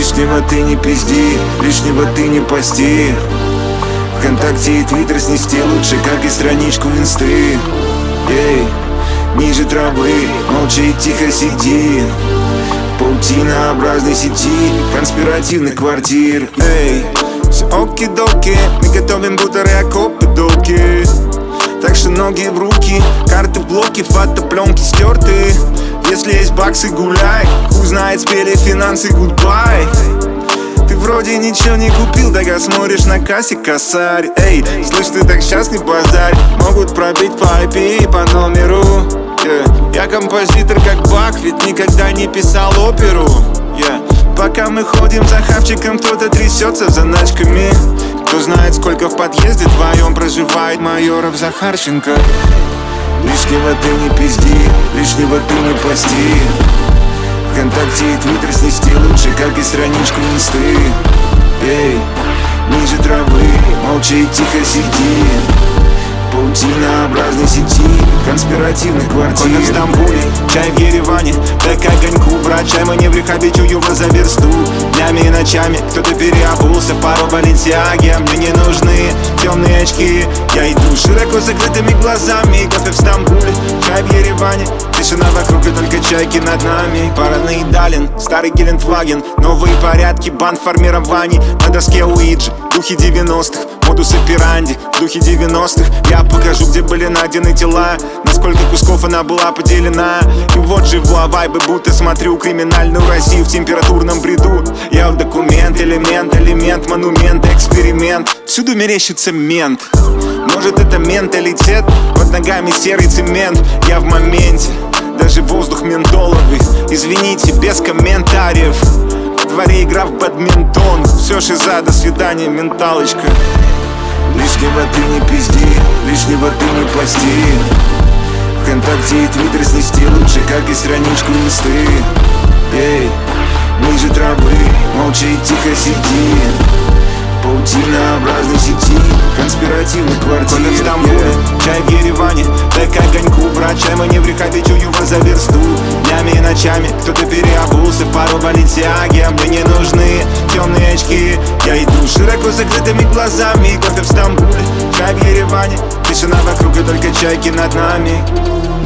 Лишнего ты не пизди, лишнего ты не пости. ВКонтакте и Твиттер снести лучше, как и страничку инсты. Эй, ниже травы, молча и тихо сиди. Паутинообразной сети конспиративных квартир. Эй, все оки-доки, мы готовим будто окопы-доки. Так что ноги в руки, карты в блоки, фотопленки стерты. Если есть баксы, гуляй, хуй знает, спели финансы, гудбай. Ты вроде ничего не купил, так смотришь на кассе косарь. Эй, слышь, ты так сейчас не базарь, могут пробить по IP и по номеру. Я композитор как Бах, ведь никогда не писал оперу. Пока мы ходим за хавчиком, кто-то трясется заначками. Кто знает, сколько в подъезде твоем проживает майоров Захарченко. Лишнего ты не пизди, лишнего ты не пости. ВКонтакте и Твиттер снести лучше, как и страничку инсты. Эй, ниже травы, молча и тихо сиди. Паутинообразной сети конспиративных квартир. Кофе в Стамбуле, чай в Ереване, так огоньку врача. Мы не в рехабе, чую вас за версту. Днями и ночами кто-то переобулся, пару Баленсиаги, а мне не нужны темные очки. Я иду широко закрытыми глазами. Кофе в Стамбуле, чай в Ереване, тишина вокруг и только чайки над нами. Параноидален, старый Гелендваген, новые порядки, банд формирований. На доске Уиджи, духи 90-х, модус операнди, духи 90-х. Я покажу, где были найдены тела, на сколько кусков она была поделена. И вот живу, а вайбы, будто смотрю криминальную Россию в температурном бреду. Я в документ, элемент, монумент, эксперимент. Всюду мерещится мент. Может, это менталитет, под ногами серый цемент. Я в моменте, даже воздух ментоловый. Извините, без комментариев. В дворе игра в бадминтон. Все шиза, до свидания, менталочка. Лишнего ты не пизди, лишнего ты не пости. ВКонтакте и Твиттер снести лучше, как и страничку инсты. Эй, ниже травы, молча и тихо сиди. Паутинообразной сети конспиративных квартир. Кофе в Стамбуле, чай в Ереване, так огоньку врача. Мы не в рехабе, чую вас за версту. Днями и ночами кто-то переобулся, пару Баленсиаги, а мне не нужны темные очки. Я иду широко закрытыми глазами. Кофе в Стамбуле, чай в Ереване, тишина вокруг и только чайки над нами.